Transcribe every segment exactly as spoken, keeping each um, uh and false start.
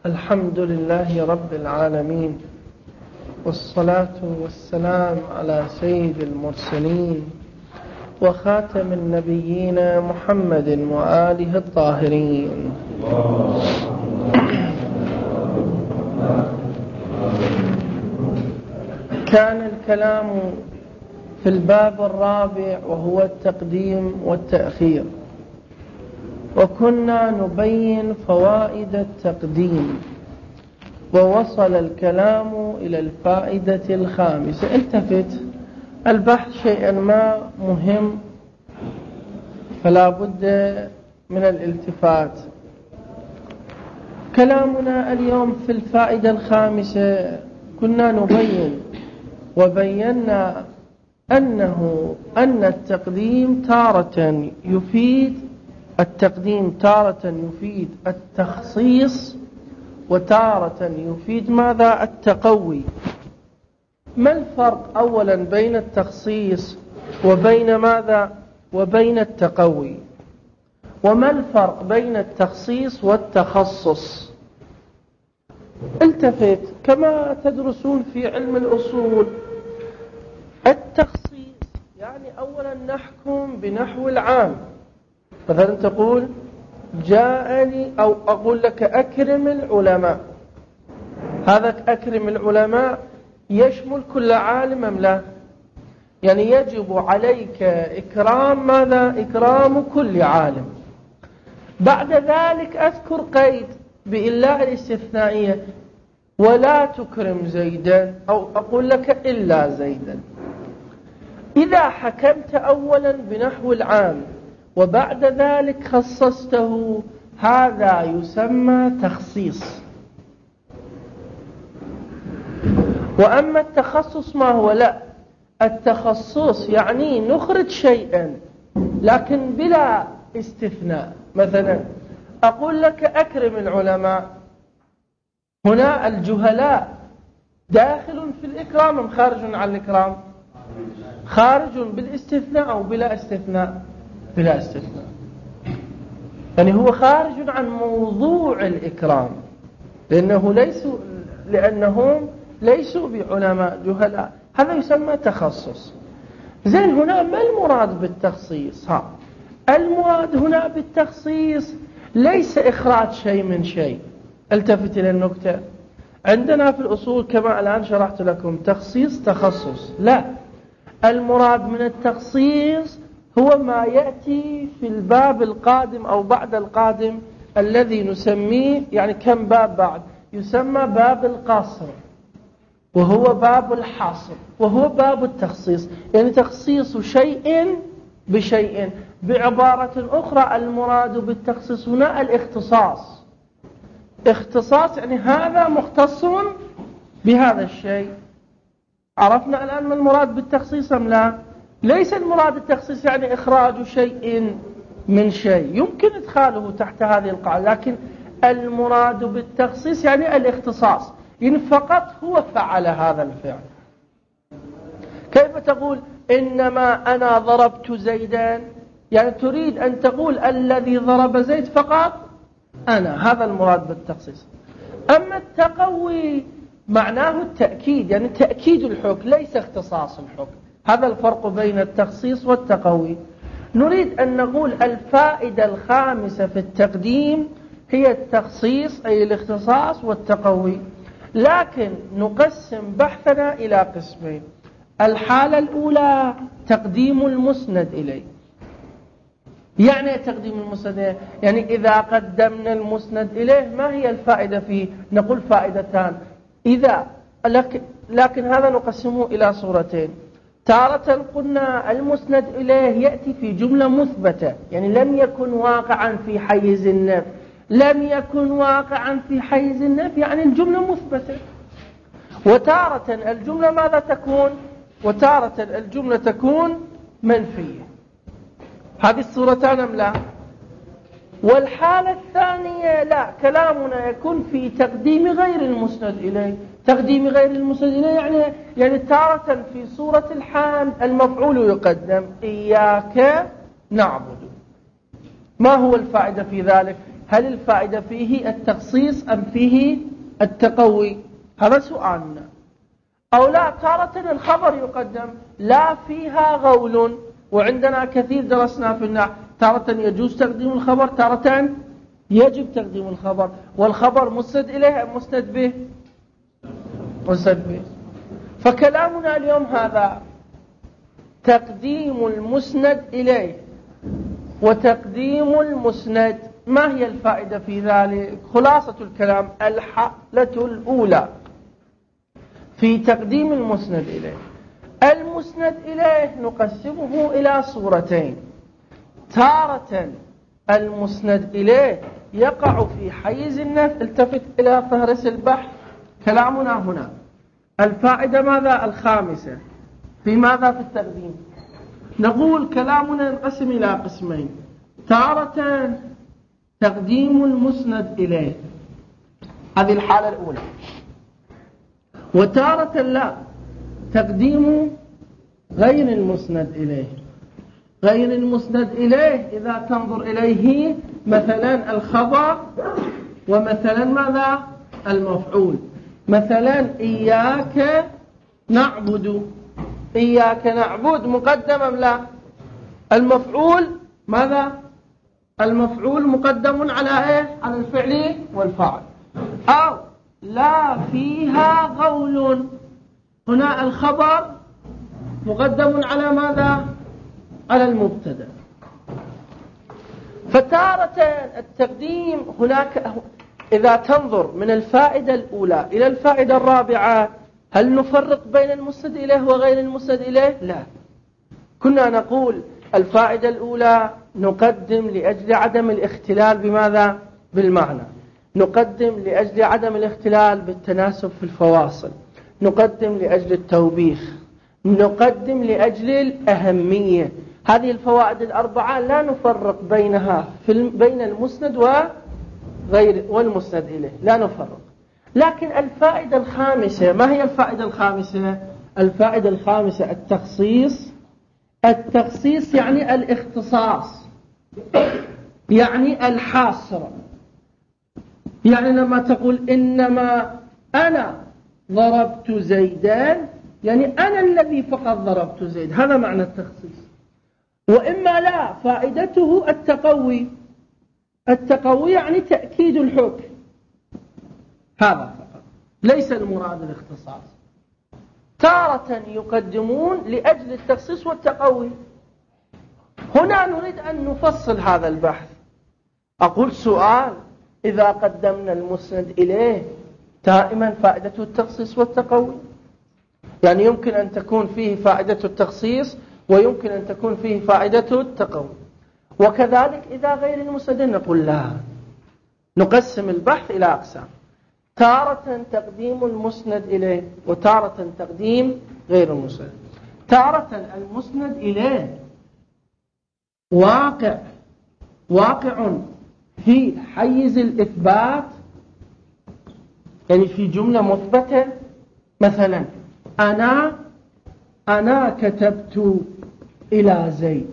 الحمد لله رب العالمين، والصلاة والسلام على سيد المرسلين وخاتم النبيين محمد وآله الطاهرين. كان الكلام في الباب الرابع وهو التقديم والتأخير، وكنا نبين فوائد التقديم، ووصل الكلام إلى الفائدة الخامسة. التفت البحث شيئا ما مهم، فلا بد من الالتفات. كلامنا اليوم في الفائدة الخامسة كنا نبين وبينا أنه أن التقديم تارة يفيد التقديم تارة يفيد التخصيص، وتارة يفيد ماذا؟ التقوي. ما الفرق أولا بين التخصيص وبين ماذا؟ وبين التقوي. وما الفرق بين التخصيص والتخصص؟ التفت كما تدرسون في علم الأصول، التخصيص يعني أولا نحكم بنحو العام. مثلا تقول جاءني، أو أقول لك أكرم العلماء، هذا أكرم العلماء يشمل كل عالم أم لا؟ يعني يجب عليك إكرام ماذا؟ إكرام كل عالم. بعد ذلك أذكر قيد بإلا الاستثنائية، ولا تكرم زيدا، أو أقول لك إلا زيدا. إذا حكمت أولا بنحو العام وبعد ذلك خصصته، هذا يسمى تخصيص. وأما التخصص ما هو؟ لا، التخصص يعني نخرج شيئا لكن بلا استثناء. مثلا أقول لك أكرم العلماء، هنا الجهلاء داخل في الإكرام أم خارج عن الإكرام؟ خارج بالاستثناء أو بلا استثناء؟ بلا استثناء. يعني هو خارج عن موضوع الإكرام، لأنه ليسوا لأنهم ليسوا بعلماء، جهلاء. هذا يسمى تخصص. زين، هنا ما المراد بالتخصيص؟ ها المراد هنا بالتخصيص ليس إخراج شيء من شيء. التفت إلى النكتة. عندنا في الأصول كما الآن شرحت لكم تخصيص تخصص، لا، المراد من التخصيص هو ما يأتي في الباب القادم أو بعد القادم، الذي نسميه يعني كم باب بعد؟ يسمى باب القصر، وهو باب الحصر، وهو باب التخصيص. يعني تخصيص شيء بشيء. بعبارة أخرى المراد بالتخصيص هنا الاختصاص. اختصاص يعني هذا مختص بهذا الشيء. عرفنا الآن ما المراد بالتخصيص أم لا؟ ليس المراد التخصيص يعني إخراج شيء من شيء، يمكن إدخاله تحت هذه القاعدة، لكن المراد بالتخصيص يعني الاختصاص، يعني فقط هو فعل هذا الفعل. كيف تقول إنما أنا ضربت زيدا؟ يعني تريد أن تقول الذي ضرب زيد فقط أنا، هذا المراد بالتخصيص. أما التقوي معناه التأكيد، يعني تأكيد الحكم ليس اختصاص الحكم. هذا الفرق بين التخصيص والتقوي. نريد أن نقول الفائدة الخامسة في التقديم هي التخصيص أي الاختصاص والتقوي، لكن نقسم بحثنا إلى قسمين. الحالة الأولى تقديم المسند إليه. يعني تقديم المسند إليه يعني إذا قدمنا المسند إليه ما هي الفائدة فيه؟ نقول فائدتان. إذا لكن, لكن هذا نقسمه إلى صورتين. تارة قلنا المسند إليه يأتي في جملة مثبتة، يعني لم يكن واقعا في حيز النفي. لم يكن واقعا في حيز النفي يعني الجملة مثبتة. وتارة الجملة ماذا تكون؟ وتارة الجملة تكون منفية. هذه الصورتان أم لا؟ والحالة الثانية لا، كلامنا يكون في تقديم غير المسند إليه. تقديم غير المسند إليه يعني يعني تارة في صورة الحال المفعول يقدم، إياك نعبد. ما هو الفائدة في ذلك؟ هل الفائدة فيه التخصيص أم فيه التقوي؟ هذا سؤالنا. أو لا، تارة الخبر يقدم لا فيها غول، وعندنا كثير درسنا في النحو، تارة يجوز تقديم الخبر، تارة يجب تقديم الخبر، والخبر مسند إليه أم مسند به؟ مسند به. فكلامنا اليوم هذا تقديم المسند إليه وتقديم المسند، ما هي الفائدة في ذلك؟ خلاصة الكلام: الحالة الأولى في تقديم المسند إليه، المسند إليه نقسمه إلى صورتين. تارة المسند إليه يقع في حيز النفي. التفت إلى فهرس البحث، كلامنا هنا الفائدة ماذا؟ الخامسة. في ماذا؟ في التقديم. نقول كلامنا ينقسم إلى قسمين: تارة تقديم المسند إليه، هذه الحالة الأولى، وتارة لا، تقديم غير المسند إليه. غير المسند إليه إذا تنظر إليه مثلا الخبر ومثلا ماذا؟ المفعول. مثلا إياك نعبد، إياك نعبد مقدم أم لا؟ المفعول ماذا؟ المفعول مقدم على إيه؟ على الفعل والفاعل. أو لا فيها غول، هنا الخبر مقدم على ماذا؟ على المبتدا. فتارة التقديم هناك، إذا تنظر من الفائدة الأولى إلى الفائدة الرابعة، هل نفرق بين المسند إليه وغير المسند إليه؟ لا. كنا نقول الفائدة الأولى نقدم لأجل عدم الاختلال بماذا؟ بالمعنى، نقدم لأجل عدم الاختلال بالتناسب في الفواصل، نقدم لأجل التوبيخ، نقدم لأجل الأهمية. هذه الفوائد الأربعة لا نفرق بينها في بين المسند وغير والمسند إليه، لا نفرق. لكن الفائدة الخامسة، ما هي الفائدة الخامسة؟ الفائدة الخامسة التخصيص. التخصيص يعني الاختصاص، يعني الحاصر. يعني لما تقول إنما أنا ضربت زيدان، يعني أنا الذي فقط ضربت زيد، هذا معنى التخصيص. وإما لا، فائدته التقوي. التقوي يعني تأكيد الحكم، هذا فقط، ليس المراد الاختصاص. تارة يقدمون لأجل التخصيص والتقوي. هنا نريد أن نفصل هذا البحث. أقول سؤال: إذا قدمنا المسند إليه دائما فائدته التخصيص والتقوي، يعني يمكن أن تكون فيه فائدة التخصيص ويمكن أن تكون فيه فائدة التقوي. وكذلك إذا غير المسند نقول لا، نقسم البحث إلى أقسام: تارة تقديم المسند إليه وتارة تقديم غير المسند. تارة المسند إليه واقع واقع في حيز الإثبات، يعني في جملة مثبتة. مثلا أنا أنا كتبت إلى زيد.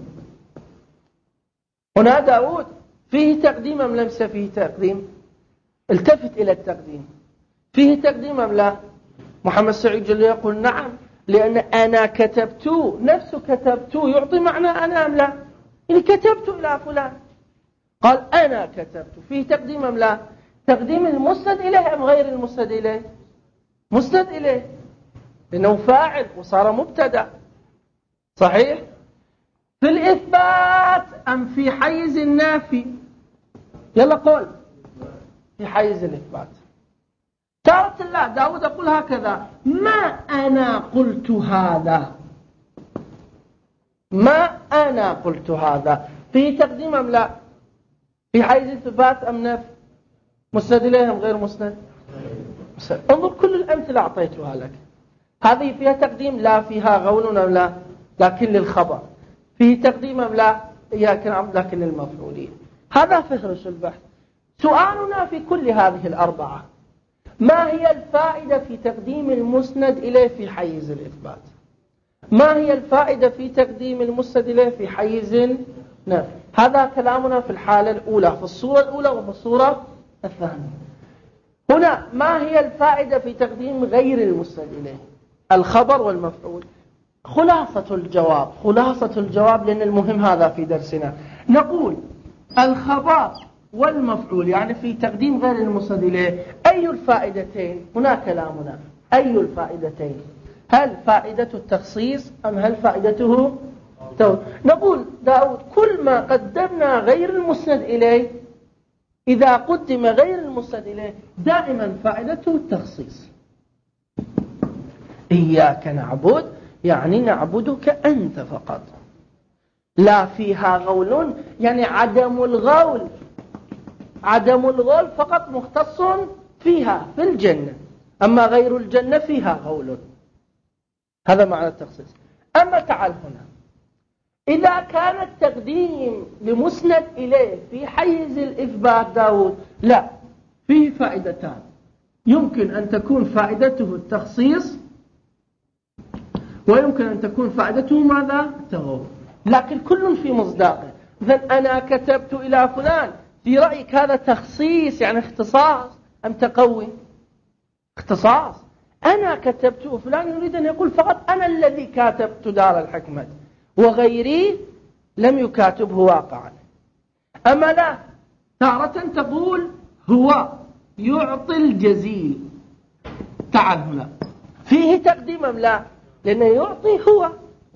هنا داود فيه تقديم أم ليس فيه تقديم؟ التفت إلى التقديم، فيه تقديم أم لا؟ محمد سعيد جل يقول نعم، لأن أنا كتبت نفس كتبت يعطي معنى أنا أم لا؟ يعني كتبت إلى فلان، قال أنا كتبت، فيه تقديم أم لا؟ تقديم المسند إليه أم غير المسند إليه؟ مسند إليه، لأنه فاعل وصار مبتدأ، صحيح؟ في الإثبات أم في حيز النافي؟ يلا قول. في حيز الإثبات. تارة الله داود يقول هكذا: ما أنا قلت هذا، ما أنا قلت هذا، فيه تقديم أم لا؟ في حيز الإثبات أم نفي؟ مسند إليه أم غير مسند؟ مسند. انظر كل الأمثلة أعطيتها لك، هذه فيها تقديم لا فيها غول أم لا؟ لكن للخبر. فيه تقديم أم لا؟ إياك نعبد لكن للمفعولين. هذا فهرس البحث. سؤالنا في كل هذه الأربعة: ما هي الفائدة في تقديم المسند إليه في حيز الإثبات؟ ما هي الفائدة في تقديم المسند إليه في حيز النفي؟ هذا كلامنا في الحالة الأولى، في الصورة الأولى وفي الصورة الثانية. هنا ما هي الفائدة في تقديم غير المسند إليه؟ الخبر والمفعول. خلاصة الجواب، خلاصة الجواب لأن المهم هذا في درسنا، نقول الخبر والمفعول يعني في تقديم غير المسند إليه أي الفائدتين؟ هنا كلامنا أي الفائدتين؟ هل فائدة التخصيص أم هل فائدته تو؟ نقول داود كل ما قدمنا غير المسند إليه، إذا قدم غير المسند إليه دائما فائدته التخصيص. إياك نعبد يعني نعبدك أنت فقط، لا فيها غول، يعني عدم الغول، عدم الغول فقط مختص فيها في الجنة، أما غير الجنة فيها غول. هذا معنى التخصيص. أما تعال هنا، إذا كان التقديم لمسند إليه في حيز الإثبات داود، لا، فيه فائدتان، يمكن أن تكون فائدته التخصيص ويمكن أن تكون فائدته ماذا؟ التغول، لكن كل في مصداقه. إذن أنا كتبت إلى فلان، في رأيك هذا تخصيص يعني اختصاص أم تقوي؟ اختصاص. أنا كتبت وفلان يريد أن يقول فقط أنا الذي كاتبت دار الحكمة وغيري لم يكاتبه واقعا. أما لا، تارة تقول هو يعطي الجزيل، تعال هنا فيه تقديم أم لا؟ لأنه يعطي، هو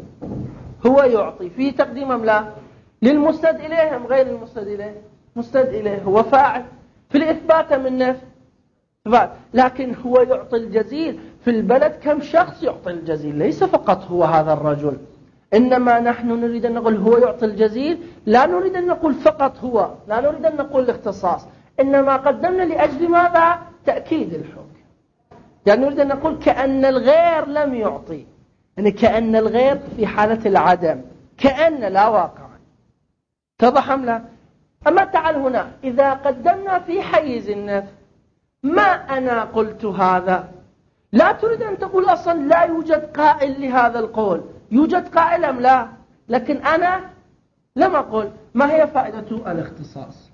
هو يعطي، فيه تقديم أم لا؟ للمسند إليه أم غير المسند إليه؟ مسند إليه، هو فاعل في الإثبات من نفس إثبات، لكن هو يعطي الجزيل. في البلد كم شخص يعطي الجزيل؟ ليس فقط هو هذا الرجل، إنما نحن نريد أن نقول هو يعطي الجزيل، لا نريد أن نقول فقط هو، لا نريد أن نقول الاختصاص، إنما قدمنا لأجل ماذا؟ تأكيد الحكم. يعني نريد أن نقول كأن الغير لم يعطي، يعني كأن الغير في حالة العدم، كأن لا واقعا. اتضح أم لا؟ أما تعال هنا، إذا قدمنا في حيز النفي، ما أنا قلت هذا، لا تريد أن تقول أصلا لا يوجد قائل لهذا القول، يوجد قائل أم لا؟ لكن أنا لم أقل. ما هي فائدة الاختصاص؟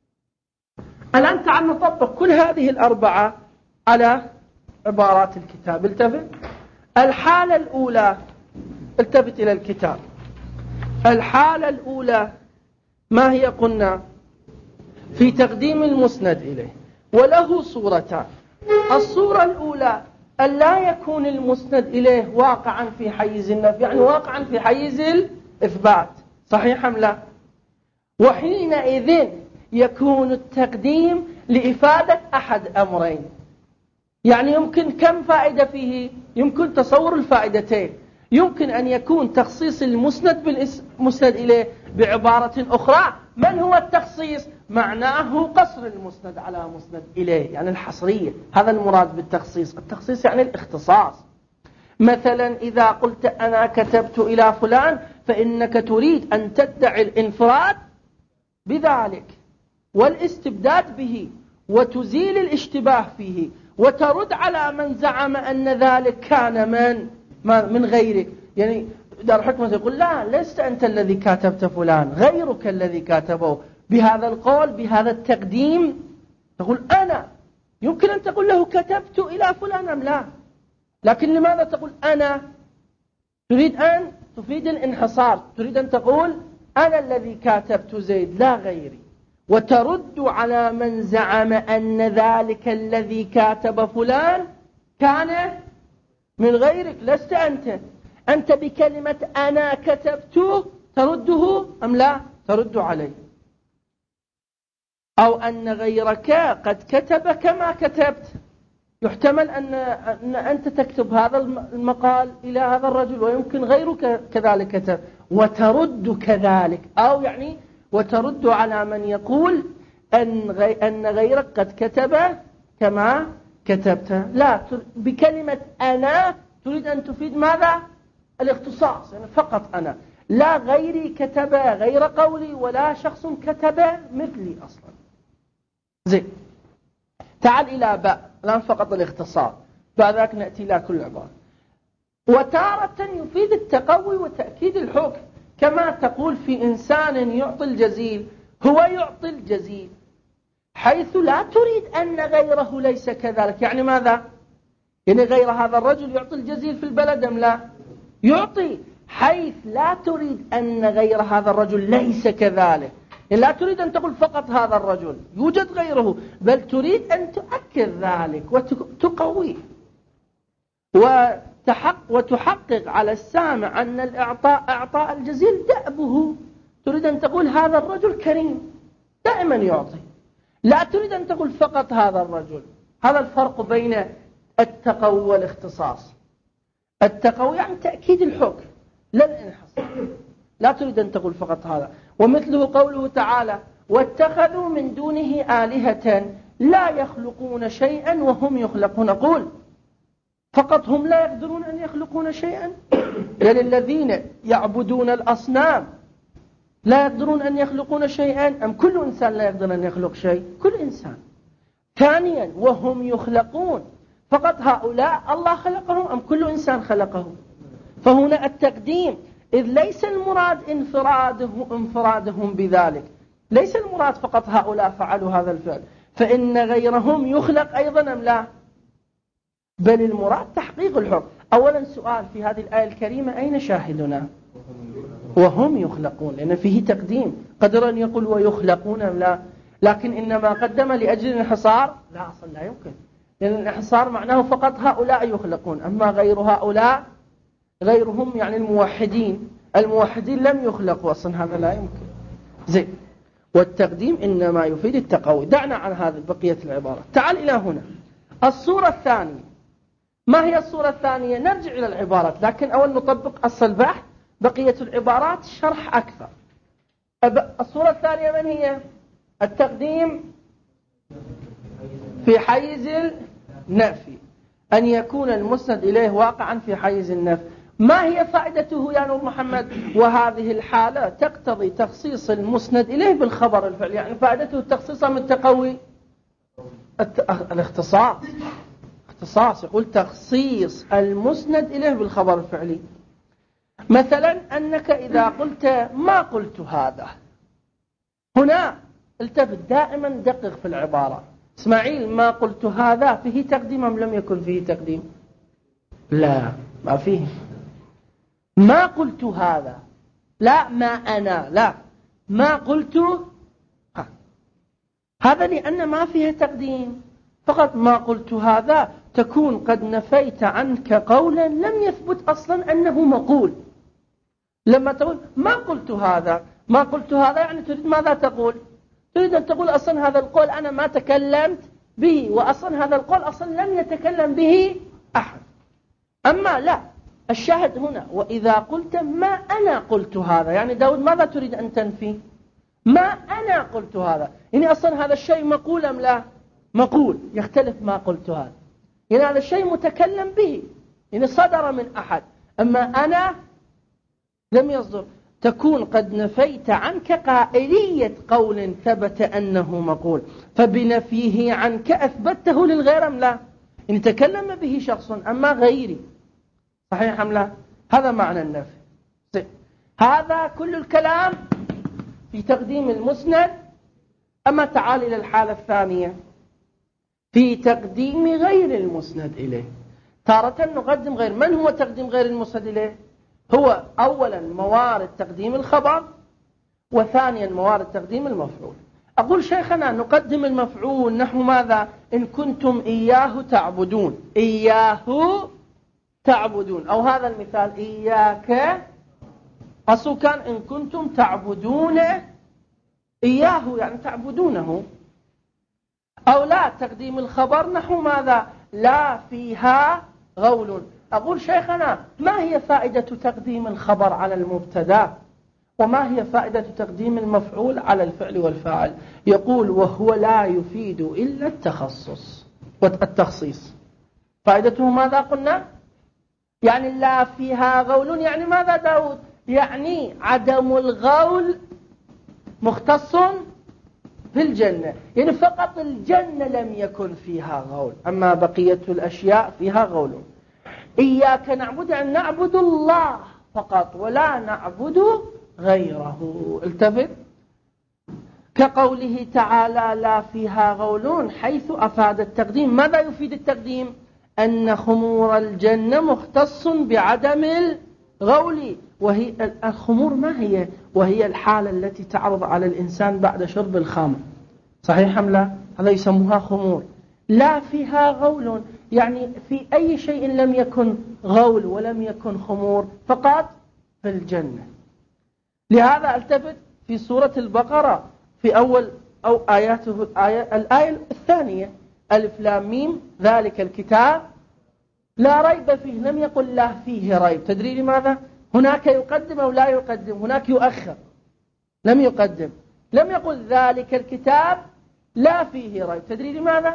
الآن تعال نطبق كل هذه الأربعة على عبارات الكتاب. التفت. الحالة الأولى، التفت إلى الكتاب. الحالة الأولى ما هي؟ قلنا في تقديم المسند إليه، وله صورتان. الصورة الأولى أن لا يكون المسند إليه واقعا في حيز النفي، يعني واقعا في حيز الإثبات، صحيح أم لا؟ وحينئذ يكون التقديم لإفادة أحد أمرين، يعني يمكن كم فائدة فيه؟ يمكن تصور الفائدتين. يمكن أن يكون تخصيص المسند بالمسند إليه بعبارة أخرى. من هو التخصيص؟ معناه قصر المسند على مسند إليه، يعني الحصرية، هذا المراد بالتخصيص. التخصيص يعني الاختصاص. مثلا إذا قلت أنا كتبت إلى فلان، فإنك تريد أن تدعي الانفراد بذلك والاستبداد به وتزيل الاشتباه فيه، وترد على من زعم أن ذلك كان من من غيرك. يعني دار حكمة يقول لا، لست أنت الذي كاتبت فلان، غيرك الذي كاتبه. بهذا القول، بهذا التقديم، تقول أنا. يمكن أن تقول له كتبت إلى فلان أم لا، لكن لماذا تقول أنا؟ تريد أن تفيد الانحصار، تريد أن تقول أنا الذي كاتبت زيد لا غيري، وترد على من زعم أن ذلك الذي كاتب فلان كان من غيرك، لست أنت. أنت بكلمة أنا كتبت ترده أم لا؟ ترد عليه. أو أن غيرك قد كتب كما كتبت، يحتمل أن, أن أنت تكتب هذا المقال إلى هذا الرجل، ويمكن غيرك كذلك كتب، وترد كذلك. أو يعني وترد على من يقول أن, غي أن غيرك قد كتب كما كتبت. لا، بكلمة أنا تريد أن تفيد ماذا؟ الاختصاص، يعني فقط أنا، لا غيري كتب غير قولي، ولا شخص كتب مثلي أصلا. زين، تعال إلى باء، الآن فقط الاختصار، بعد ذلك نأتي إلى كل عبارة. وتارة يفيد التقوي وتأكيد الحكم، كما تقول في إنسان يعطي الجزيل، هو يعطي الجزيل حيث لا تريد أن غيره ليس كذلك. يعني ماذا؟ يعني غير هذا الرجل يعطي الجزيل في البلد أم لا؟ يعطي، حيث لا تريد أن غير هذا الرجل ليس كذلك. يعني لا تريد أن تقول فقط هذا الرجل، يوجد غيره، بل تريد أن تؤكد ذلك وتقويه وتحق وتحقق على السامع أن الإعطاء إعطاء الجزيل دأبه. تريد أن تقول هذا الرجل كريم دائما يعطي، لا تريد أن تقول فقط هذا الرجل. هذا الفرق بين التقوي والاختصاص. التقوي يعني تأكيد الحكم لا الانحصار، لا تريد أن تقول فقط هذا. ومثله قوله تعالى واتخذوا من دونه آلهة لا يخلقون شيئا وهم يخلقون. قول فقط هم لا يقدرون أن يخلقون شيئا؟ يعني الذين يعبدون الأصنام لا يقدرون أن يخلقون شيئا أم كل إنسان لا يقدر أن يخلق شيء؟ كل إنسان. ثانيا وهم يخلقون، فقط هؤلاء الله خلقهم أم كل إنسان خلقه؟ فهنا التقديم، إذ ليس المراد انفراده انفرادهم بذلك، ليس المراد فقط هؤلاء فعلوا هذا الفعل، فإن غيرهم يخلق أيضا أم لا؟ بل المراد تحقيق الحكم. أولا سؤال في هذه الآية الكريمة أين شاهدنا؟ وهم يخلقون، لأن فيه تقديم. قدر أن يقول ويخلقون أم لا؟ لكن إنما قدم لأجل الانحصار؟ لا، أصلا لا يمكن، لأن الانحصار معناه فقط هؤلاء يخلقون، أما غير هؤلاء غيرهم يعني الموحدين الموحدين لم يخلقوا أصلا، هذا لا يمكن. زين، والتقديم إنما يفيد التقوي. دعنا عن هذه بقية العبارة. تعال إلى هنا الصورة الثانية. ما هي الصورة الثانية؟ نرجع إلى العبارات، لكن أول نطبق أصل البحث، بقية العبارات شرح أكثر. الصورة الثانية من هي؟ التقديم في حيز النفي، أن يكون المسند إليه واقعا في حيز النفي. ما هي فائدته يا نور محمد؟ وهذه الحالة تقتضي تخصيص المسند إليه بالخبر الفعلي. يعني فائدته التخصيص من التقوي الاختصاص. اختصاص، يقول تخصيص المسند إليه بالخبر الفعلي. مثلا أنك إذا قلت ما قلت هذا، هنا التفت دائما دقق في العبارة. اسماعيل ما قلت هذا فيه تقديم أم لم يكن فيه تقديم؟ لا، ما فيه. ما قلت هذا، لا ما أنا، لا ما قلت ها. هذا لأن ما فيه تقديم، فقط ما قلت هذا تكون قد نفيت عنك قولا لم يثبت أصلا أنه مقول. لما تقول ما قلت هذا، ما قلت هذا يعني تريد ماذا تقول؟ تريد أن تقول أصلا هذا القول أنا ما تكلمت به، وأصلا هذا القول أصلا لم يتكلم به أحد. أما لا، الشاهد هنا وإذا قلت ما أنا قلت هذا، يعني داود ماذا تريد أن تنفي؟ ما أنا قلت هذا، يعني أصلا هذا الشيء مقول أم لا؟ مقول، يختلف ما قلت هذا، يعني هذا الشيء متكلم به، يعني صدر من أحد. أما أنا لم يصدر، تكون قد نفيت عنك قائلية قول ثبت أنه مقول، فبنفيه عنك أثبته للغير أم لا؟ إن تكلم به شخص أما غيري، صحيح أم لا؟ هذا معنى النفي. هذا كل الكلام في تقديم المسند. أما تعال إلى الحالة الثانية في تقديم غير المسند إليه. تارة نقدم غير. من هو تقديم غير المسند إليه؟ هو أولا موارد تقديم الخبر، وثانيا موارد تقديم المفعول. أقول شيخنا نقدم المفعول نحو ماذا؟ إن كنتم إياه تعبدون، إياه تعبدون، أو هذا المثال إياك، أصل كان إن كنتم تعبدون إياه يعني تعبدونه. أو لا، تقديم الخبر نحو ماذا؟ لا فيها غول. أقول شيخنا ما هي فائدة تقديم الخبر على المبتدا؟ وما هي فائدة تقديم المفعول على الفعل والفاعل؟ يقول وهو لا يفيد إلا التخصص والتخصيص. فائدته ماذا قلنا؟ يعني لا فيها غول، يعني ماذا داود؟ يعني عدم الغول مختص في الجنة، يعني فقط الجنة لم يكن فيها غول، أما بقية الأشياء فيها غول. إياك نعبد يعني نعبد الله فقط، ولا نعبد غيره. التفت، كقوله تعالى لا فيها غول، حيث أفاد التقديم. ماذا يفيد التقديم؟ أن خمور الجنة مختص بعدم الغول. وهي الخمور ما هي؟ وهي الحالة التي تعرض على الإنسان بعد شرب الخمر، صحيح أم لا؟ هذا يسموها خمور. لا فيها غول يعني في أي شيء لم يكن غول ولم يكن خمور، فقط في الجنة. لهذا التفت في سورة البقرة في أول أو آياته الآية, الآية الثانية ألف لام ميم ذلك الكتاب لا ريب فيه، لم يقل لا فيه ريب. تدري لماذا؟ هناك يقدم أو لا يقدم، هناك يؤخر، لم يقدم. لم يقل ذلك الكتاب لا فيه ريب. تدري لماذا؟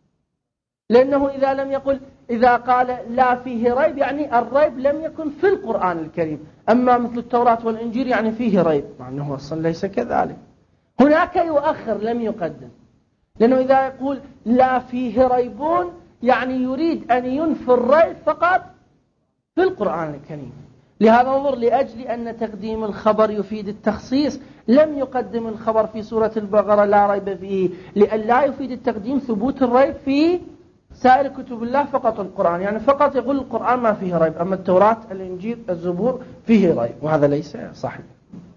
لأنه إذا لم يقل، إذا قال لا فيه ريب يعني الريب لم يكن في القرآن الكريم. أما مثل التوراة والإنجيل يعني فيه ريب، مع أنه أصلا ليس كذلك. هناك يؤخر لم يقدم، لأنه إذا يقول لا فيه ريبون يعني يريد أن ينفي الريب فقط في القرآن الكريم. لهذا انظر، لأجل أن تقديم الخبر يفيد التخصيص لم يقدم الخبر في سورة البقرة لا ريب فيه، لأن لا يفيد التقديم ثبوت الريب في سائر كتب الله، فقط القرآن. يعني فقط يقول القرآن ما فيه ريب، أما التوراة الإنجيل الزبور فيه ريب، وهذا ليس صحيح.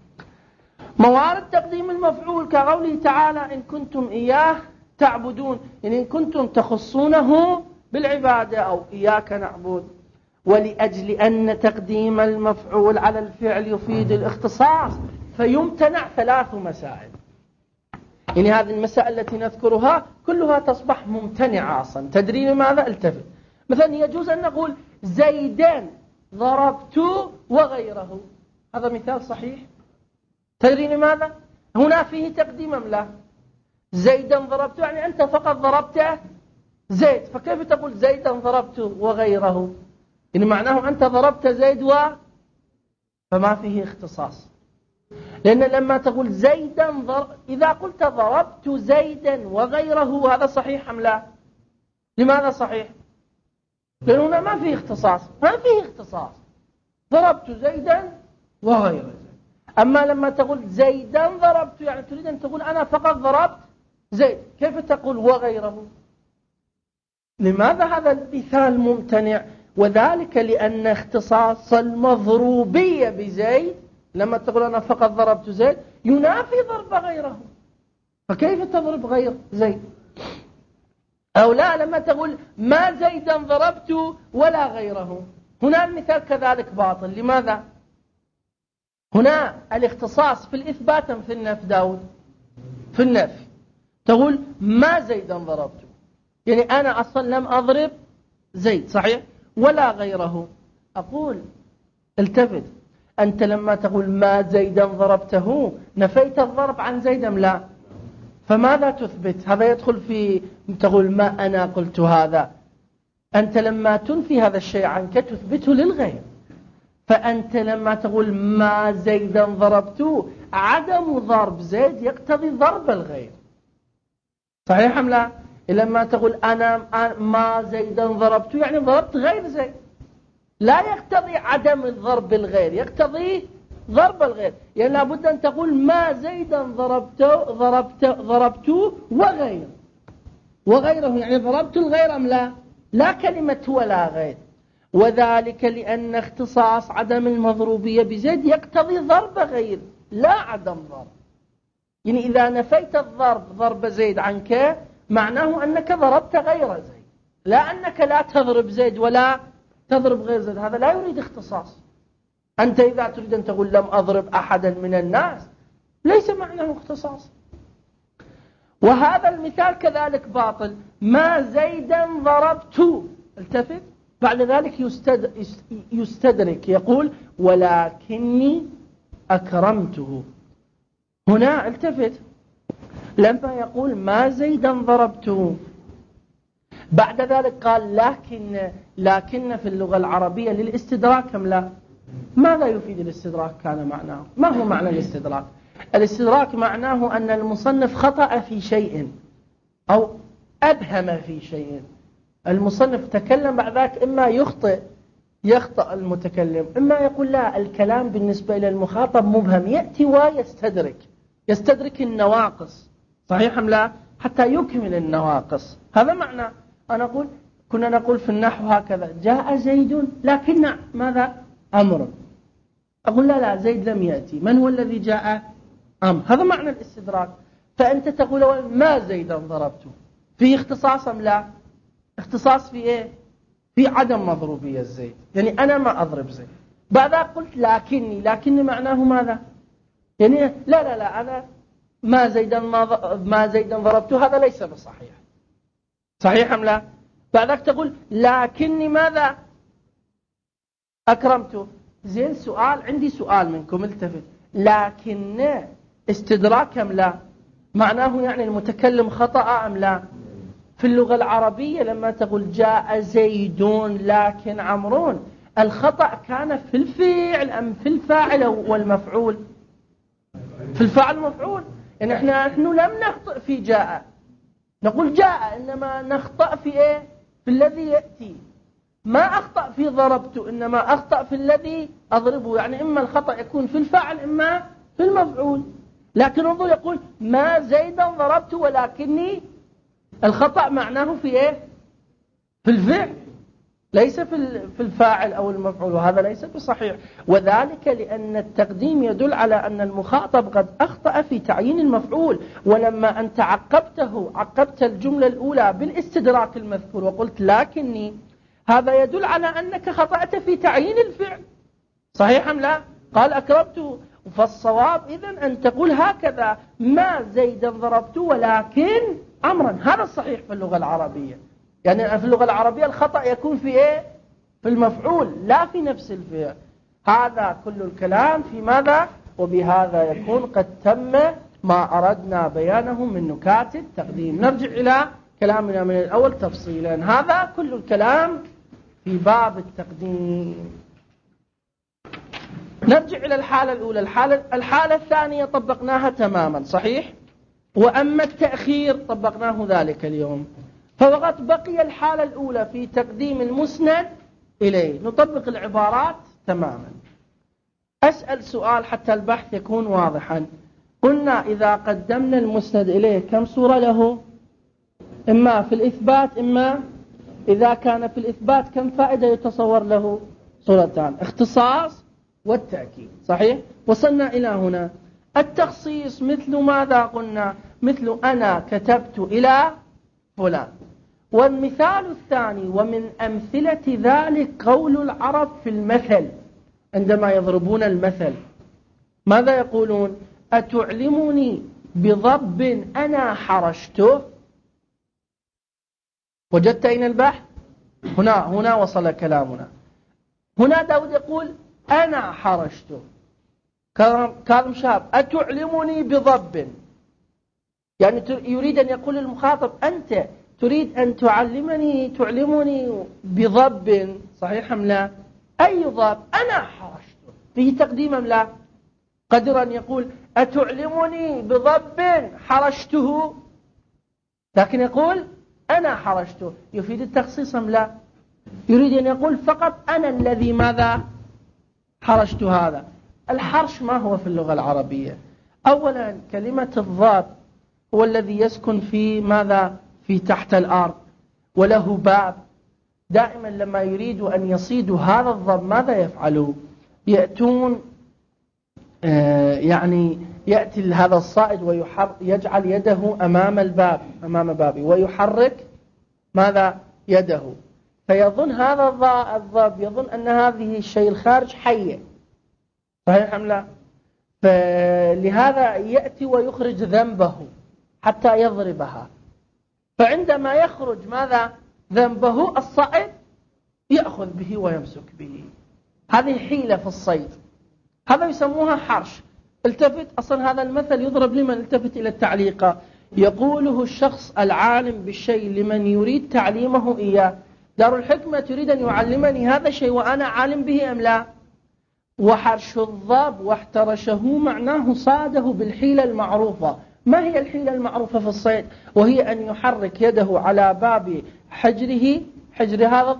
موارد تقديم المفعول كقوله تعالى إن كنتم إياه تعبدون، يعني إن كنتم تخصونه بالعبادة أو إياك نعبد. ولأجل أن تقديم المفعول على الفعل يفيد الاختصاص فيمتنع ثلاث مسائل. يعني هذه المسائل التي نذكرها كلها تصبح ممتنعة أصلا. تدري لماذا؟ التفت. مثلا يجوز أن نقول زيدان ضربت وغيره، هذا مثال صحيح. تدري لماذا؟ هنا فيه تقديم أم لا؟ زيدا ضربت يعني أنت فقط ضربت زيد، فكيف تقول زيدا ضربت وغيره؟ يعني معناه أنت ضربت زيد و فما فيه اختصاص. لأن لما تقول زيدا ضرب، إذا قلت ضربت زيدا وغيره هذا صحيح أم لا؟ لماذا صحيح؟ لأن هنا ما فيه اختصاص، ما فيه اختصاص، ضربت زيدا وغيره. أما لما تقول زيدا ضربت يعني تريد أن تقول أنا فقط ضربت زيد، كيف تقول وغيره؟ لماذا هذا المثال ممتنع؟ وذلك لأن اختصاص المضروبية بزيد لما تقول أنا فقط ضربت زيد ينافي ضرب غيره، فكيف تضرب غير زيد؟ أو لا، لما تقول ما زيدا ضربت ولا غيره، هنا المثال كذلك باطل. لماذا؟ هنا الاختصاص في الإثبات أم في النفي داود؟ في النفي. تقول ما زيدا ضربت يعني أنا أصلا لم أضرب زيد، صحيح؟ ولا غيره. أقول التفت، أنت لما تقول ما زيدا ضربته نفيت الضرب عن زيد أم لا؟ فماذا تثبت؟ هذا يدخل في تقول ما أنا قلت هذا. أنت لما تنفي هذا الشيء عنك تثبته للغير. فأنت لما تقول ما زيدا ضربته عدم ضرب زيد يقتضي ضرب الغير، صحيح أم لا؟ لما تقول أنا ما زيدا ضربته يعني ضربت غير زيد، لا يقتضي عدم الضرب الغير، يقتضي ضرب الغير. يعني لابد أن تقول ما زيدا ضربته ضربت ضربته وغير وغيره، يعني ضربت الغير أم لا؟ لا كلمة ولا غير. وذلك لأن اختصاص عدم المضروبية بزيد يقتضي ضرب غير لا عدم ضرب. يعني إذا نفيت الضرب ضرب زيد عنك معناه أنك ضربت غير زيد، لا أنك لا تضرب زيد ولا تضرب غير زيد. هذا لا يريد اختصاص. أنت إذا تريد أن تقول لم أضرب أحدا من الناس ليس معناه اختصاص. وهذا المثال كذلك باطل. ما زيدا ضربت، التفت، بعد ذلك يستدرك يقول ولكني أكرمته. هنا التفت، لما يقول ما زيدا ضربته بعد ذلك قال لكن لكن في اللغة العربية للاستدراك أم لا؟ ماذا يفيد الاستدراك؟ كان معناه ما هو معنى الاستدراك؟ الاستدراك معناه أن المصنف خطأ في شيء أو أبهم في شيء. المصنف تكلم بعد ذلك إما يخطئ يخطأ المتكلم، إما يقول لا الكلام بالنسبة إلى المخاطب مبهم، يأتي ويستدرك يستدرك النواقص، صحيح أم لا، حتى يكمل النواقص. هذا معنى أنا أقول كنا نقول في النحو هكذا: جاء زيد لكن ماذا؟ أمر. أقول لا لا زيد لم يأتي، من هو الذي جاء؟ أمر. هذا معنى الاستدراك. فأنت تقول ما زيدا ضربته، فيه اختصاص أم لا؟ اختصاص في إيه؟ في عدم مضروبية الزيد، يعني أنا ما أضرب زيد. بعد قلت لكني، لكني معناه ماذا؟ يعني لا لا لا أنا ما زيدا ما, ما زيدا ضربته، هذا ليس بصحيح، صحيح أم لا؟ بعدك تقول لكني ماذا؟ أكرمته. زين، سؤال عندي سؤال منكم التفت، لكن استدراك أم لا؟ معناه يعني المتكلم خطأ أم لا؟ في اللغة العربية لما تقول جاء زيدون لكن عمرون، الخطأ كان في الفعل أم في الفاعل والمفعول؟ في الفاعل مفعول. يعني احنا نحن لم نخطئ في جاء، نقول جاء، إنما نخطأ في إيه؟ في الذي يأتي. ما أخطأ في ضربت، إنما أخطأ في الذي أضربه. يعني إما الخطأ يكون في الفاعل إما في المفعول. لكن انظر يقول ما زيدا ضربت، ولكني الخطأ معناه في إيه؟ في الفعل، ليس في الفاعل أو المفعول، وهذا ليس بصحيح. وذلك لأن التقديم يدل على أن المخاطب قد أخطأ في تعيين المفعول، ولما أنت عقبته عقبت الجملة الأولى بالاستدراك المذكور وقلت لكني، هذا يدل على أنك خطأت في تعيين الفعل، صحيح أم لا؟ قال أكرمته، فالصواب إذن أن تقول هكذا: ما زيدا ضربت ولكن أمرا. هذا الصحيح في اللغة العربية. يعني في اللغة العربية الخطأ يكون في إيه؟ في المفعول، لا في نفس الفعل. هذا كل الكلام في ماذا؟ وبهذا يكون قد تم ما أردنا بيانه من نكات التقديم. نرجع إلى كلامنا من الأول تفصيلا. هذا كل الكلام في باب التقديم. نرجع إلى الحالة الأولى. الحالة, الحالة الثانية طبقناها تماما، صحيح؟ وأما التأخير طبقناه ذلك اليوم، فوقت بقي الحالة الأولى في تقديم المسند إليه. نطبق العبارات تماما. أسأل سؤال حتى البحث يكون واضحا. قلنا إذا قدمنا المسند إليه كم صورة له؟ إما في الإثبات، إما إذا كان في الإثبات كم فائدة يتصور له؟ صورتان: اختصاص والتأكيد، صحيح؟ وصلنا إلى هنا. التخصيص مثل ماذا قلنا؟ مثل أنا كتبت إلى فلان. والمثال الثاني ومن أمثلة ذلك قول العرب في المثل، عندما يضربون المثل ماذا يقولون؟ أتعلمني بضب أنا حرشته؟ وجدت أين البحث؟ هنا هنا وصل كلامنا. هنا داود يقول أنا حرشته. كاظم شاب أتعلمني بضب، يعني يريد أن يقول المخاطب أنت تريد أن تعلمني تعلمني بضب، صحيح أم لا؟ أي ضب؟ أنا حرشته. فيه تقديم أم لا؟ قدر أن يقول أتعلمني بضب حرشته، لكن يقول أنا حرشته، يفيد التخصيص أم لا؟ يريد أن يقول فقط أنا الذي ماذا؟ حرشت هذا. الحرش ما هو في اللغة العربية؟ أولا كلمة الضب هو الذي يسكن في ماذا؟ في تحت الأرض وله باب. دائما لما يريدوا أن يصيدوا هذا الضب ماذا يفعلوا؟ يأتون آه يعني يأتي هذا الصائد ويجعل يده أمام الباب أمام بابي ويحرك ماذا؟ يده، فيظن هذا الضب يظن أن هذه الشيء الخارج حية، صحيح أم لا؟ فلهذا يأتي ويخرج ذنبه حتى يضربها. فعندما يخرج ماذا؟ ذنبه، الصائد يأخذ به ويمسك به. هذه حيلة في الصيد، هذا يسموها حرش. التفت، أصلا هذا المثل يضرب لمن؟ التفت إلى التعليق، يقوله الشخص العالم بالشيء لمن يريد تعليمه إياه. دار الحكمة تريد أن يعلمني هذا الشيء وأنا عالم به أم لا؟ وحرش الضب واحترشه معناه صاده بالحيلة المعروفة. ما هي الحيلة المعروفة في الصيد؟ وهي أن يحرك يده على باب حجره، حجر هذا الضب،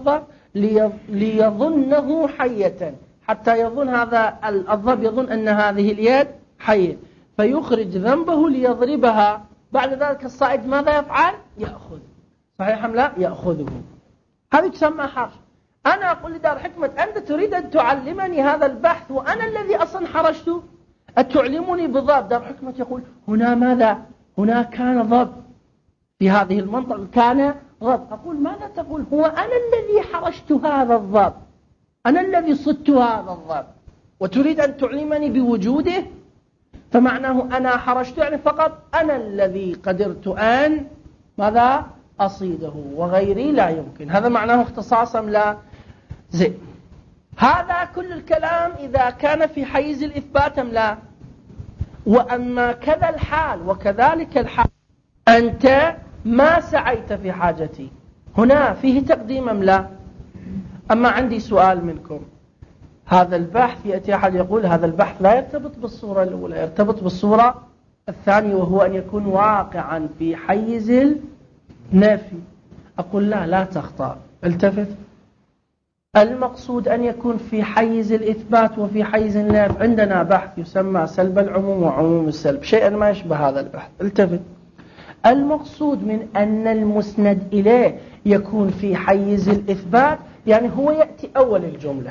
ليظنه حية، حتى يظن هذا الضب يظن أن هذه اليد حية، فيخرج ذنبه ليضربها. بعد ذلك الصائد ماذا يفعل؟ يأخذ. صحيح أم لا؟ يأخذه. هذه تسمى حرش. أنا أقول لدار حكمة أنت تريد أن تعلمني هذا البحث وأنا الذي أصلا حرشته، أتعلمني بضب. دار حكمة يقول هنا ماذا؟ هنا كان ضب في هذه المنطقة، كان ضب. أقول ماذا تقول؟ هو أنا الذي حرشت هذا الضب، أنا الذي صدت هذا الضب، وتريد أن تعلمني بوجوده؟ فمعناه أنا حرشت يعني فقط أنا الذي قدرت أن ماذا؟ أصيده، وغيري لا يمكن. هذا معناه اختصاصا لا زين. هذا كل الكلام إذا كان في حيز الإثبات أم لا. وأما كذا الحال وكذلك الحال أنت ما سعيت في حاجتي، هنا فيه تقديم أم لا؟ أما عندي سؤال منكم، هذا البحث يأتي أحد يقول هذا البحث لا يرتبط بالصورة الأولى، يرتبط بالصورة الثانية، وهو أن يكون واقعا في حيز النفي. أقول لا، لا تخطأ، التفت. المقصود أن يكون في حيز الإثبات وفي حيز النفي. عندنا بحث يسمى سلب العموم وعموم السلب، شيئا ما يشبه هذا البحث، التفت. المقصود من أن المسند إليه يكون في حيز الإثبات، يعني هو يأتي أول الجملة،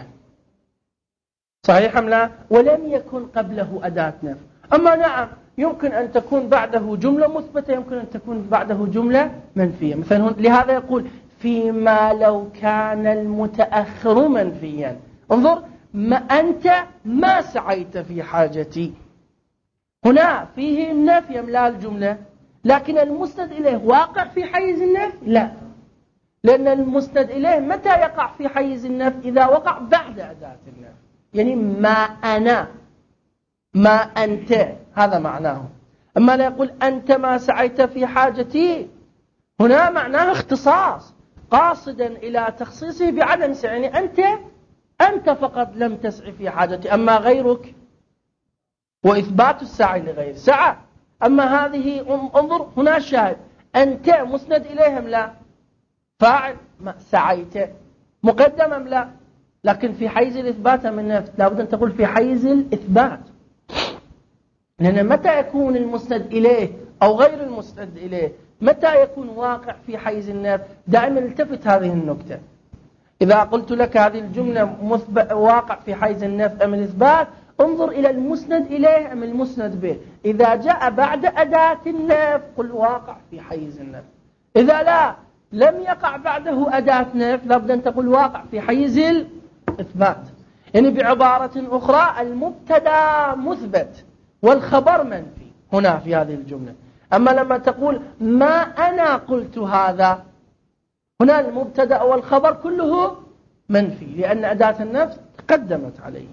صحيح أم لا؟ ولم يكن قبله أداة نفي. أما نعم يمكن أن تكون بعده جملة مثبتة، يمكن أن تكون بعده جملة منفية. مثلا لهذا يقول فيما لو كان المتأخر منفيا. انظر، ما أنت ما سعيت في حاجتي، هنا فيه النفي أم لا الجملة؟ لكن المسند إليه واقع في حيز النفي؟ لا، لأن المسند إليه متى يقع في حيز النفي؟ إذا وقع بعد أداة النفي، يعني ما أنا ما أنت، هذا معناه. أما لا يقول أنت ما سعيت في حاجتي، هنا معناه اختصاص قاصدا إلى تخصيصه بعدم سعي، يعني أنت أنت فقط لم تسعي في حاجتي، أما غيرك، وإثبات السعي لغير سعى. أما هذه انظر هنا الشاهد، أنت مسند إليهم لا، فاعل ما سعيت مقدم أم لا؟ لكن في حيز الإثبات من نفس لابد أن تقول في حيز الإثبات، لأن متى يكون المسند إليه أو غير المسند إليه، متى يكون واقع في حيز النفي؟ دائما التفت هذه النكتة. إذا قلت لك هذه الجملة واقع في حيز النفي أم الإثبات، انظر إلى المسند إليه أم المسند به. إذا جاء بعد أداة النفي قل واقع في حيز النفي، إذا لا لم يقع بعده أداة نفي لابد أن تقول واقع في حيز الإثبات. يعني بعبارة أخرى المبتدا مثبت والخبر منفي هنا في هذه الجملة. أما لما تقول ما أنا قلت هذا، هنا المبتدا والخبر كله منفي لأن أداة النفي تقدمت عليه.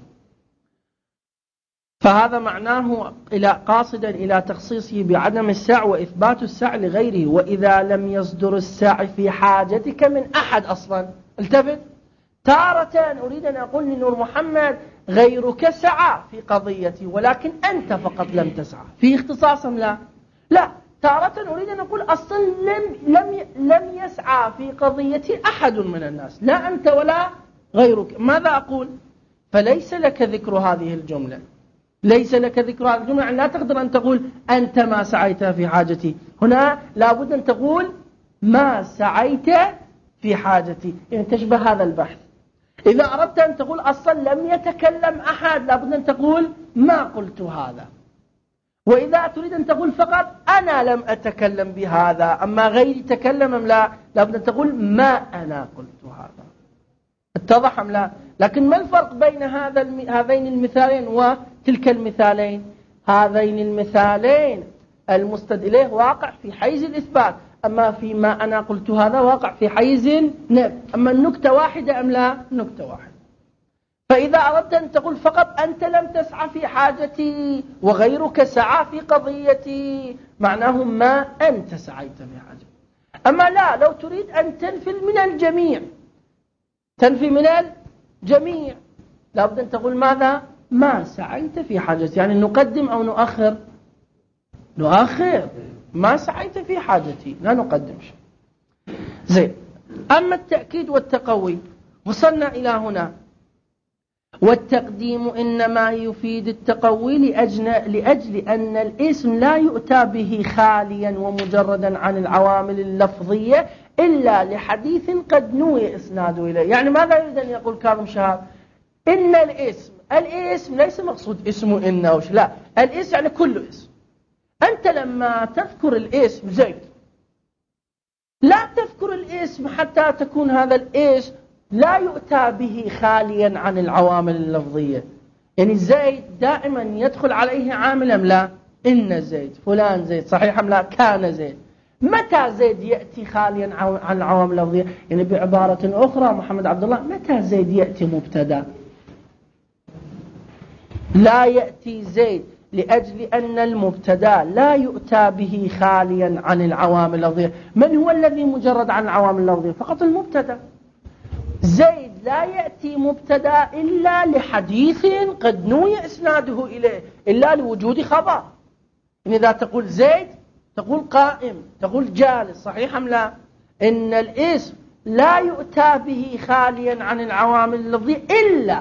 فهذا معناه إلى قاصدا إلى تخصيصه بعدم السعي وإثبات السعي لغيره. وإذا لم يصدر السعي في حاجتك من أحد أصلا، التفت، تارة أريد أن أقول لنور محمد غيرك سعى في قضيتي ولكن أنت فقط لم تسعى، في اختصاص أم لا؟ لا، تارة أريد أن أقول أصلا لم, لم, لم يسعى في قضيتي أحد من الناس، لا أنت ولا غيرك. ماذا أقول؟ فليس لك ذكر هذه الجملة، ليس لك ذكر هذه الجملة، يعني لا تقدر أن تقول أنت ما سعيت في حاجتي. هنا لابد أن تقول ما سعيت في حاجتي، يعني تشبه هذا البحث. إذا أردت أن تقول أصلا لم يتكلم أحد لابد أن تقول ما قلت هذا. وإذا تريد أن تقول فقط أنا لم أتكلم بهذا أما غيري تكلم أم لا، لابد أن تقول ما أنا قلت هذا. اتضح أم لا؟ لكن ما الفرق بين هذا هذين المثالين وتلك المثالين؟ هذين المثالين المستند إليه واقع في حيز الإثبات، أما فيما أنا قلت هذا واقع في حيز النفي. أما النكتة واحدة أم لا؟ نكتة واحدة. فإذا أردت أن تقول فقط أنت لم تسعى في حاجتي وغيرك سعى في قضيتي، معناه ما أنت سعيت في حاجتي. أما لا، لو تريد أن تنفي من الجميع، تنفي من الجميع، لابد أن تقول ماذا؟ ما سعيت في حاجتي، يعني نقدم أو نؤخر؟ نؤخر. ما سعيت في حاجتي لا نقدم شيء. زين. أما التأكيد والتقوي وصلنا إلى هنا. والتقديم إنما يفيد التقوي لأجل, لأجل أن الاسم لا يؤتى به خاليا ومجردا عن العوامل اللفظية إلا لحديث قد نوي إسناده إليه. يعني ماذا يريد أن يقول كاظم شهاب؟ إن الاسم الاسم ليس مقصود اسمه إنه، لا، الاسم يعني كل اسم. أنت لما تذكر الاسم زيد لا تذكر الاسم حتى تكون هذا الاسم لا يؤتى به خاليا عن العوامل اللفظية. يعني زيد دائما يدخل عليه عامل أم لا؟ إن زيد، فلان زيد، صحيح أم لا؟ كان زيد. متى زيد يأتي خاليا عن العوامل اللفظية؟ يعني بعبارة أخرى محمد عبد الله، متى زيد يأتي مبتدا؟ لا يأتي زيد لأجل أن المبتدا لا يؤتى به خاليا عن العوامل اللفظية. من هو الذي مجرد عن العوامل اللفظية؟ فقط المبتدا. زيد لا يأتي مبتدا إلا لحديث قد نوي إسناده إليه، إلا لوجود خبر. يعني إذا تقول زيد تقول قائم، تقول جالس، صحيح أم لا؟ إن الاسم لا يؤتى به خاليا عن العوامل اللفظية إلا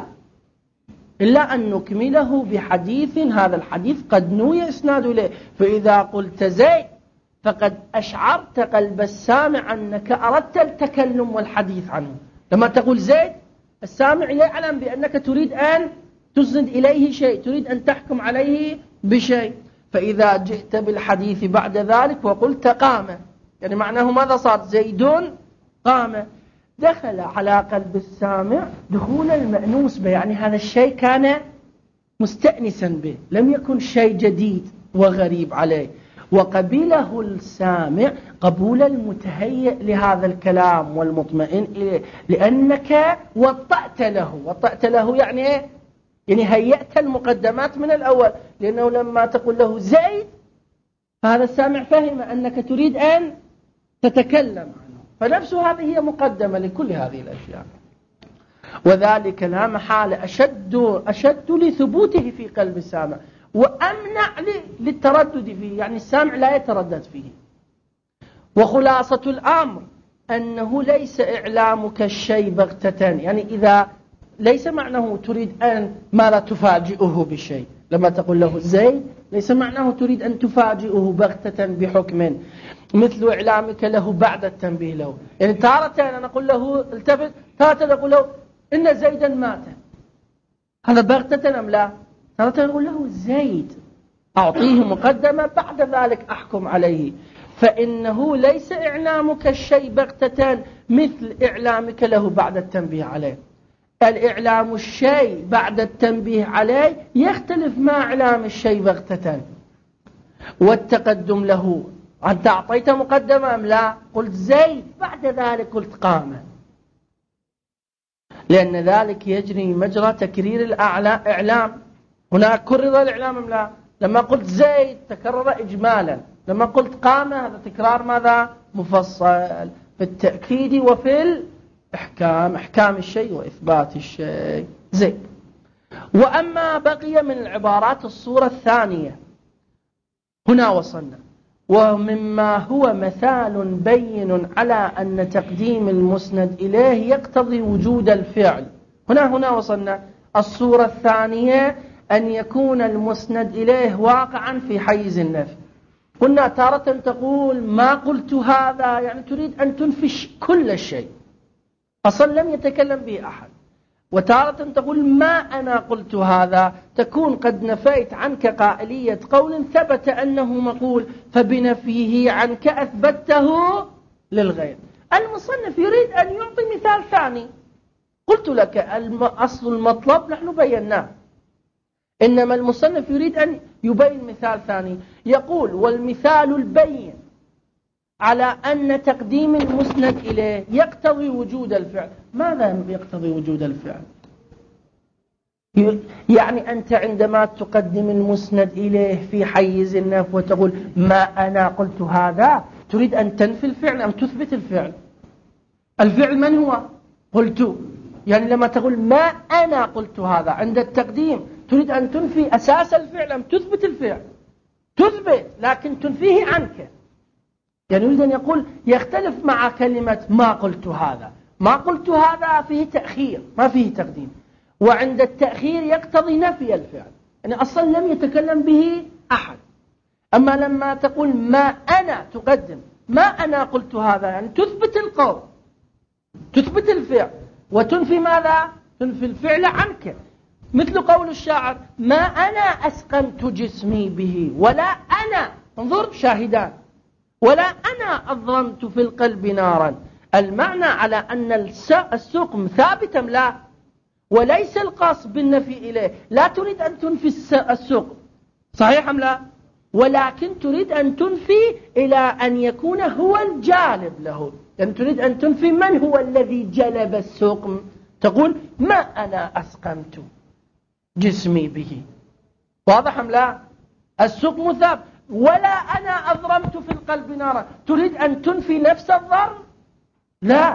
إلا أن نكمله بحديث، هذا الحديث قد نوي إسناده إليه. فإذا قلت زيد فقد أشعرت قلب السامع أنك أردت التكلم والحديث عنه. لما تقول زيد السامع يعلم بأنك تريد أن تسند إليه شيء، تريد أن تحكم عليه بشيء. فإذا جئت بالحديث بعد ذلك وقلت قام، يعني معناه ماذا صار؟ زيدون قام، دخل على قلب السامع دخول المأنوس به، يعني هذا الشيء كان مستأنسا به، لم يكن شيء جديد وغريب عليه. وقبله السامع قبول المتهيئ لهذا الكلام والمطمئن إليه، لأنك وطأت له. وطأت له يعني إيه؟ يعني هيأت المقدمات من الأول، لأنه لما تقول له زيد فهذا السامع فهم أنك تريد أن تتكلم عنه، فنفس هذه هي مقدمة لكل هذه الأشياء. وذلك لا محالة أشد, أشد لثبوته في قلب السامع وأمنع للتردد فيه، يعني السامع لا يتردد فيه. وخلاصة الأمر أنه ليس إعلامك الشيء بغتة، يعني إذا ليس معناه تريد أن ما لا تفاجئه بشيء. لما تقول له زيد ليس معناه تريد أن تفاجئه بغتة بحكم، مثل إعلامك له بعد التنبيه له. يعني تارة أنا أقول له التفت، تارة أقول له إن زيدا مات، هذا بغتة أم لا؟ تارة أقول له زيد، أعطيه مقدمة، بعد ذلك أحكم عليه. فإنه ليس إعلامك الشيء بغتة مثل إعلامك له بعد التنبيه عليه. الإعلام الشيء بعد التنبيه عليه يختلف مع إعلام الشيء بغتة. والتقدم له، أنت أعطيت مقدمة أم لا؟ قلت زيد، بعد ذلك قلت قام، لأن ذلك يجري مجرى تكرير الإعلام. هناك كرر الإعلام أم لا؟ لما قلت زيد تكرر إجمالا، لما قلت قام هذا تكرار ماذا؟ مفصل في التأكيد وفي الإحكام، إحكام الشيء وإثبات الشيء. زيد. وأما بقي من العبارات الصورة الثانية، هنا وصلنا. ومما هو مثال بين على أن تقديم المسند إليه يقتضي وجود الفعل. هنا هنا وصلنا. الصورة الثانية أن يكون المسند إليه واقعا في حيز النفي. قلنا تارة تقول ما قلت هذا، يعني تريد أن تنفي كل شيء أصلا لم يتكلم به أحد. وتارة تقول ما أنا قلت هذا، تكون قد نفيت عنك قائلية قول ثبت أنه مقول، فبنفيه عنك أثبته للغير. المصنف يريد أن يعطي مثال ثاني. قلت لك أصل المطلب نحن بيناه، إنما المصنف يريد أن يبين مثال ثاني. يقول والمثال البين على أن تقديم المسند إليه يقتضي وجود الفعل. ماذا يقتضي وجود الفعل؟ يعني أنت عندما تقدم المسند إليه في حيز النفي وتقول ما أنا قلت هذا، تريد أن تنفي الفعل أم تثبت الفعل؟ الفعل من هو؟ قلت. يعني لما تقول ما أنا قلت هذا عند التقديم تريد أن تنفي أساس الفعل أم تثبت الفعل؟ تثبت، لكن تنفيه عنك. يعني يريد أن يقول يختلف مع كلمة ما قلت هذا. ما قلت هذا فيه تأخير ما فيه تقديم، وعند التأخير يقتضي نفي الفعل، يعني أصلا لم يتكلم به أحد. أما لما تقول ما أنا تقدم ما أنا قلت هذا، يعني تثبت القول تثبت الفعل وتنفي ماذا؟ تنفي الفعل عنك. مثل قول الشاعر ما أنا أسقمت جسمي به ولا أنا، انظر شاهدان، ولا أنا أضرمت في القلب نارا. المعنى على أن السقم ثابت أم لا، وليس القصد بالنفي إليه. لا تريد أن تنفي السقم صحيح أم لا، ولكن تريد أن تنفي إلى أن يكون هو الجالب له، يعني تريد أن تنفي من هو الذي جلب السقم. تقول ما أنا أسقمت جسمي به، واضح أم لا؟ السقم ثابت. ولا أنا أضرمت في القلب نارا، تريد أن تنفي نفس الضرب؟ لا،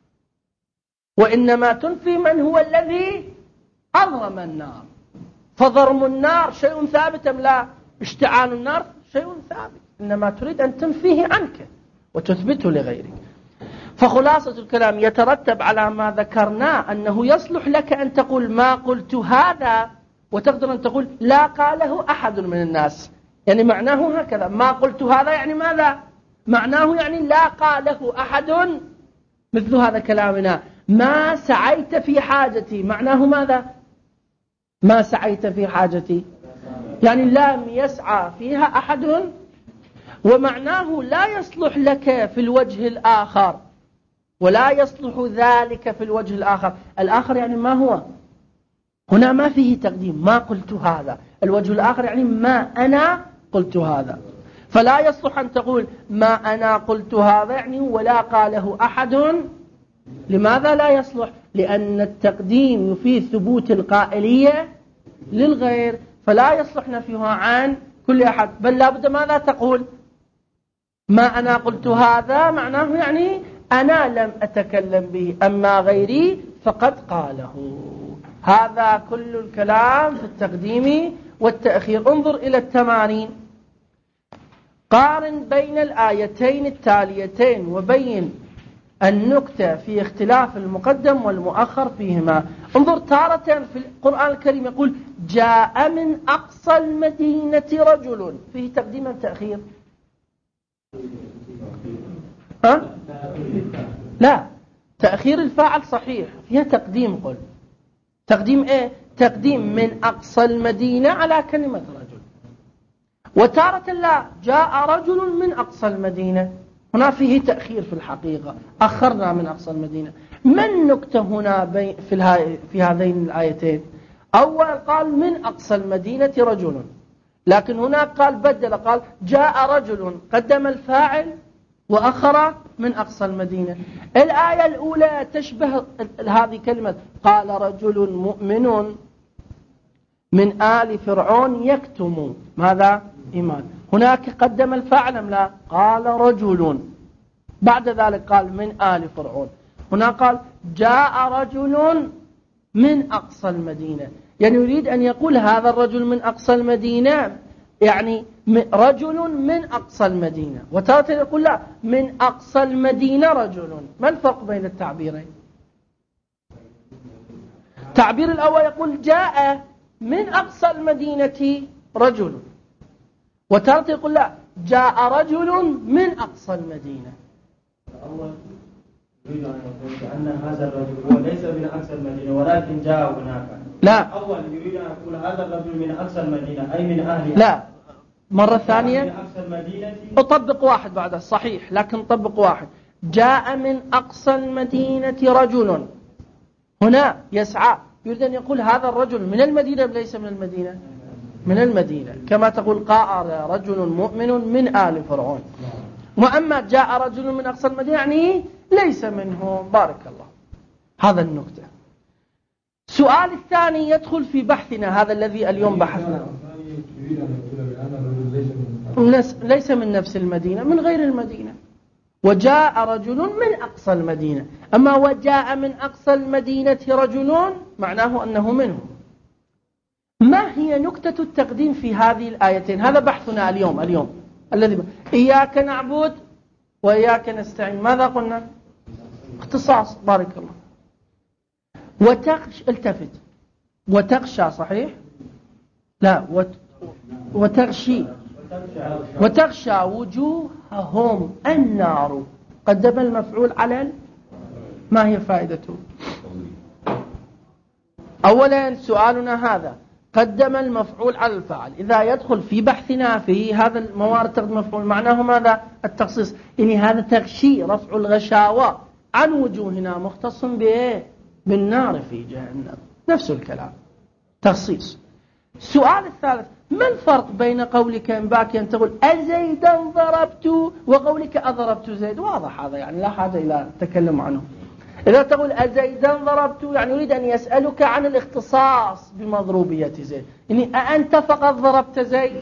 وإنما تنفي من هو الذي أضرم النار. فضرم النار شيء ثابت أم لا؟ اشتعال النار شيء ثابت، إنما تريد أن تنفيه عنك وتثبته لغيرك. فخلاصة الكلام يترتب على ما ذكرناه أنه يصلح لك أن تقول ما قلت هذا، وتقدر أن تقول لا قاله أحد من الناس، يعني معناه هكذا. ما قلت هذا يعني ماذا؟ معناه يعني لا قاله أحد مثل هذا كلامنا. ما سعيت في حاجتي معناه ماذا؟ ما سعيت في حاجتي يعني لم يسعى فيها أحد، ومعناه لا يصلح لك في الوجه الآخر ولا يصلح ذلك في الوجه الآخر. الآخر يعني ما هو؟ هنا ما فيه تقديم، ما قلت هذا. الوجه الآخر يعني ما أنا قلت هذا. فلا يصلح أن تقول ما أنا قلت هذا يعني ولا قاله أحد. لماذا لا يصلح؟ لأن التقديم يفيد ثبوت القائلية للغير، فلا يصلح نفيها عن كل أحد، بل لابد ماذا تقول؟ ما أنا قلت هذا معناه يعني أنا لم أتكلم به، أما غيري فقد قاله. هذا كل الكلام في التقديم والتأخير. انظر إلى التمارين. قارن بين الآيتين التاليتين وبين النكتة في اختلاف المقدم والمؤخر فيهما. انظر، تارة في القرآن الكريم يقول جاء من أقصى المدينة رجل، فيه تقديم أم تأخير؟ ها؟ لا، تأخير الفاعل صحيح، فيها تقديم. قل تقديم ايه؟ تقديم من أقصى المدينة على كلمة رجل. وتارة لا، جاء رجل من أقصى المدينة، هنا فيه تأخير في الحقيقة، أخرنا من أقصى المدينة. ما النكتة هنا في, في هذين الآيتين؟ أول قال من أقصى المدينة رجل، لكن هناك قال بدل، قال جاء رجل، قدم الفاعل وأخر من أقصى المدينة. الآية الأولى تشبه هذه كلمة قال رجل مؤمن من آل فرعون يكتم ماذا؟ إيمان. هناك قدم الفاعل أم لا؟ قال رجل، بعد ذلك قال من آل فرعون. هنا قال جاء رجل من أقصى المدينة، يعني يريد أن يقول هذا الرجل من أقصى المدينة يعني رجل من أقصى المدينة، وتارة يقول لا من أقصى المدينة رجل. ما الفرق بين التعبيرين؟ التعبير الأول يقول جاء من أقصى المدينة رجل، وتارة يقول لا جاء رجل من أقصى المدينة. الأول يريد أن يقول بأن هذا الرجل هو ليس من أقصى المدينة ولكن جاء هناك. لا، أول يريد أن يقول هذا الرجل من أقصى المدينة أي من أهلها. لا، مرة ثانية من أقصى المدينة. أطبق واحد بعده صحيح، لكن طبق واحد. جاء من أقصى المدينة رجل، هنا يسعى، يريد أن يقول هذا الرجل من المدينة ليس من المدينة؟ من المدينة، كما تقول قال رجل مؤمن من آل فرعون. وأما جاء رجل من أقصى المدينة يعني ليس منهم. بارك الله. هذا النكتة. السؤال الثاني يدخل في بحثنا هذا الذي اليوم بحثنا، ليس من نفس المدينة، من غير المدينة. وجاء رجل من أقصى المدينة. أما وجاء من أقصى المدينة رجل معناه أنه منهم. ما هي نكتة التقديم في هذه الآيتين؟ هذا بحثنا اليوم اليوم الذي ب... إياك نعبد وإياك نستعين. ماذا قلنا؟ اختصاص. بارك الله. وتغش التفت وتغشى صحيح؟ لا وت... وتغشي وتغشى وجوههم النار. قدم المفعول على ال... ما هي فائدته؟ أولا سؤالنا هذا قدم المفعول على الفاعل، إذا يدخل في بحثنا في هذا الموارد تقدم المفعول معناه ماذا؟ التخصيص. يعني هذا تغشي رفع الغشاوة عن وجوهنا مختص بإيه؟ بالنار في جهنم. نفس الكلام تخصيص. السؤال الثالث، ما الفرق بين قولك إن باكي أن تقول أزيدا ضربت وقولك أضربت زيد؟ واضح هذا، يعني لا حاجة إلى التكلم عنه. إذا تقول أزيدا ضربت يعني يريد أن يسألك عن الاختصاص بمضروبية زيد، يعني أأنت فقط ضربت زيد؟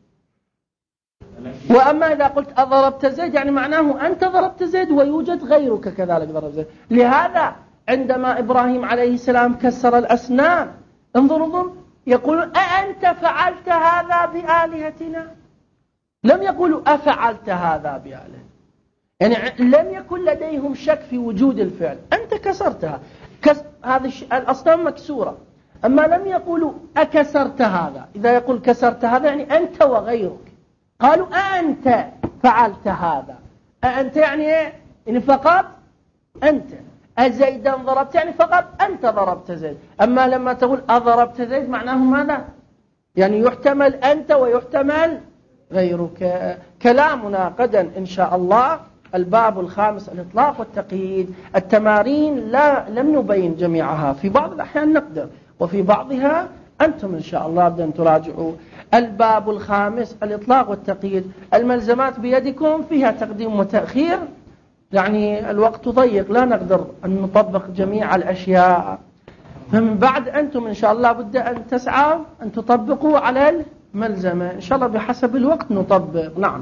وأما إذا قلت أضربت زيد يعني معناه أنت ضربت زيد ويوجد غيرك كذلك ضرب زيد. لهذا عندما إبراهيم عليه السلام كسر الأصنام، انظر انظر يقولون أأنت فعلت هذا بآلهتنا؟ لم يقولوا أفعلت هذا بآلهتنا، يعني لم يكن لديهم شك في وجود الفعل، أنت كسرتها. كس... هذه الأصنام مكسورة، أما لم يقولوا أكسرت هذا. إذا يقول كسرت هذا يعني أنت وغيرك. قالوا أأنت فعلت هذا. أأنت يعني إيه؟ يعني فقط أنت. أزيدا ضربت يعني فقط أنت ضربت زيد. أما لما تقول أضربت زيد معناه ماذا؟ يعني يحتمل أنت ويحتمل غيرك. كلامنا غدا إن شاء الله الباب الخامس الإطلاق والتقييد. التمارين لا لم نبين جميعها، في بعض الأحيان نقدر وفي بعضها أنتم إن شاء الله بدأ أن تراجعوا. الباب الخامس الإطلاق والتقييد. الملزمات بيدكم، فيها تقديم وتأخير، يعني الوقت ضيق لا نقدر أن نطبق جميع الأشياء، فمن بعد أنتم إن شاء الله بد أن تسعوا أن تطبقوا على الملزمة إن شاء الله بحسب الوقت نطبق. نعم.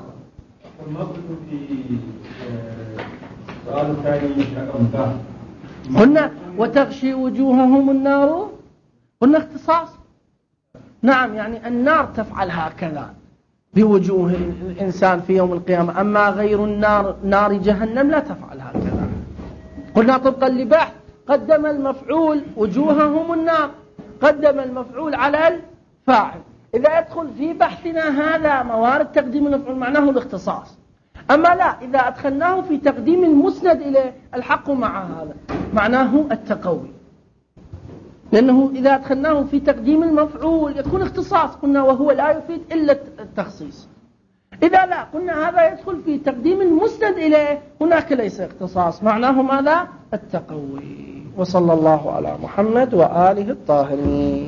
قلنا وتغشي وجوههم النار، قلنا اختصاص. نعم، يعني النار تفعل هكذا بوجوه الإنسان في يوم القيامة، أما غير النار نار جهنم لا تفعل هكذا. قلنا طبقا لبحث قدم المفعول وجوههم النار، قدم المفعول على الفاعل. إذا يدخل في بحثنا هذا موارد تقديم المفعول معناه الاختصاص. أما لا، إذا أدخلناه في تقديم المسند إليه الحق مع هذا معناه التقوي، لأنه إذا أدخلناه في تقديم المفعول يكون اختصاص، قلنا وهو لا يفيد إلا التخصيص. إذا لا، قلنا هذا يدخل في تقديم المسند إليه، هناك ليس اختصاص، معناه ماذا؟ التقوي. وصلى الله على محمد وآله الطاهرين.